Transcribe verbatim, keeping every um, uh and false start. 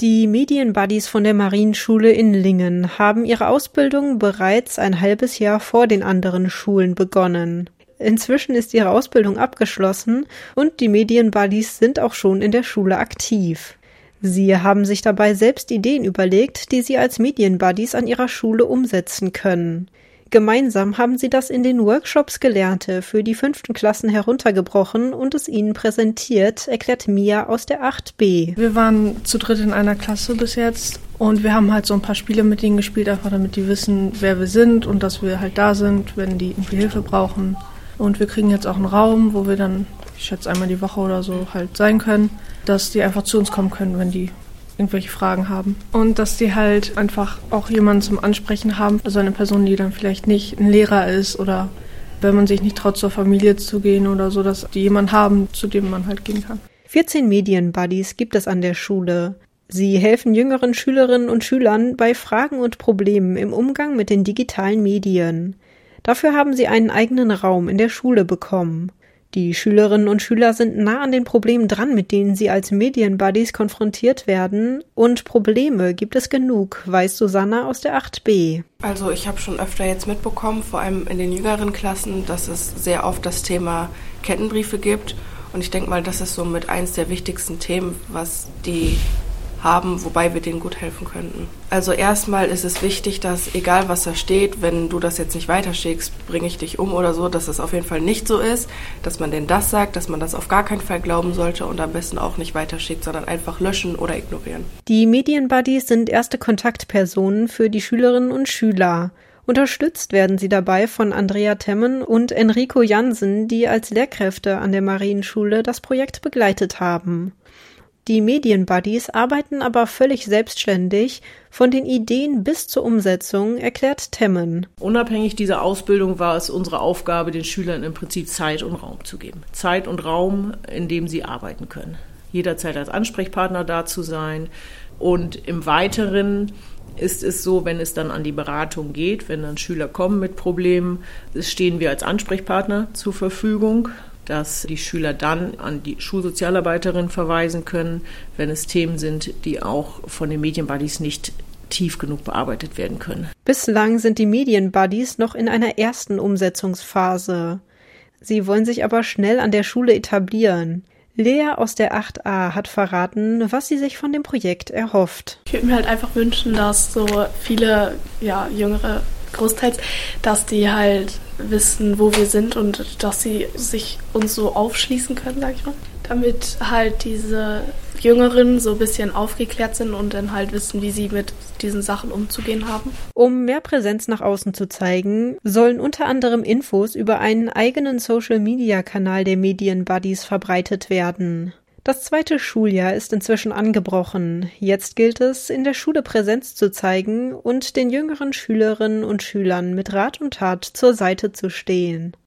Die Medienbuddies von der Marienschule in Lingen haben ihre Ausbildung bereits ein halbes Jahr vor den anderen Schulen begonnen. Inzwischen ist ihre Ausbildung abgeschlossen und die Medienbuddies sind auch schon in der Schule aktiv. Sie haben sich dabei selbst Ideen überlegt, die sie als Medienbuddies an ihrer Schule umsetzen können. Gemeinsam haben sie das in den Workshops Gelernte für die fünften Klassen heruntergebrochen und es ihnen präsentiert, erklärt Mia aus der acht b. Wir waren zu dritt in einer Klasse bis jetzt und wir haben halt so ein paar Spiele mit ihnen gespielt, einfach damit die wissen, wer wir sind und dass wir halt da sind, wenn die irgendwie Hilfe brauchen. Und wir kriegen jetzt auch einen Raum, wo wir dann, ich schätze einmal die Woche oder so halt sein können, dass die einfach zu uns kommen können, wenn die irgendwelche Fragen haben. Und dass die halt einfach auch jemanden zum Ansprechen haben, also eine Person, die dann vielleicht nicht ein Lehrer ist oder wenn man sich nicht traut, zur Familie zu gehen oder so, dass die jemanden haben, zu dem man halt gehen kann. vierzehn Medienbuddies gibt es an der Schule. Sie helfen jüngeren Schülerinnen und Schülern bei Fragen und Problemen im Umgang mit den digitalen Medien. Dafür haben sie einen eigenen Raum in der Schule bekommen. Die Schülerinnen und Schüler sind nah an den Problemen dran, mit denen sie als Medienbuddies konfrontiert werden. Und Probleme gibt es genug, weiß Susanna aus der acht b. Also ich habe schon öfter jetzt mitbekommen, vor allem in den jüngeren Klassen, dass es sehr oft das Thema Kettenbriefe gibt. Und ich denke mal, das ist somit eins der wichtigsten Themen, was die haben, wobei wir denen gut helfen könnten. Also erstmal ist es wichtig, dass egal was da steht, wenn du das jetzt nicht weiterschickst, bringe ich dich um oder so, dass es auf jeden Fall nicht so ist, dass man denen das sagt, dass man das auf gar keinen Fall glauben sollte und am besten auch nicht weiterschickt, sondern einfach löschen oder ignorieren. Die Medienbuddies sind erste Kontaktpersonen für die Schülerinnen und Schüler. Unterstützt werden sie dabei von Andrea Temmen und Enrico Jansen, die als Lehrkräfte an der Marienschule das Projekt begleitet haben. Die Medienbuddies arbeiten aber völlig selbstständig, von den Ideen bis zur Umsetzung, erklärt Temmen. Unabhängig dieser Ausbildung war es unsere Aufgabe, den Schülern im Prinzip Zeit und Raum zu geben. Zeit und Raum, in dem sie arbeiten können. Jederzeit als Ansprechpartner da zu sein. Und im Weiteren ist es so, wenn es dann an die Beratung geht, wenn dann Schüler kommen mit Problemen, stehen wir als Ansprechpartner zur Verfügung, dass die Schüler dann an die Schulsozialarbeiterin verweisen können, wenn es Themen sind, die auch von den Medienbuddies nicht tief genug bearbeitet werden können. Bislang sind die Medienbuddies noch in einer ersten Umsetzungsphase. Sie wollen sich aber schnell an der Schule etablieren. Lea aus der acht a hat verraten, was sie sich von dem Projekt erhofft. Ich würde mir halt einfach wünschen, dass so viele ja, Jüngere, großteils, dass die halt wissen, wo wir sind und dass sie sich uns so aufschließen können, sag ich mal. Damit halt diese Jüngeren so ein bisschen aufgeklärt sind und dann halt wissen, wie sie mit diesen Sachen umzugehen haben. Um mehr Präsenz nach außen zu zeigen, sollen unter anderem Infos über einen eigenen Social-Media-Kanal der Medienbuddies verbreitet werden. Das zweite Schuljahr ist inzwischen angebrochen. Jetzt gilt es, in der Schule Präsenz zu zeigen und den jüngeren Schülerinnen und Schülern mit Rat und Tat zur Seite zu stehen.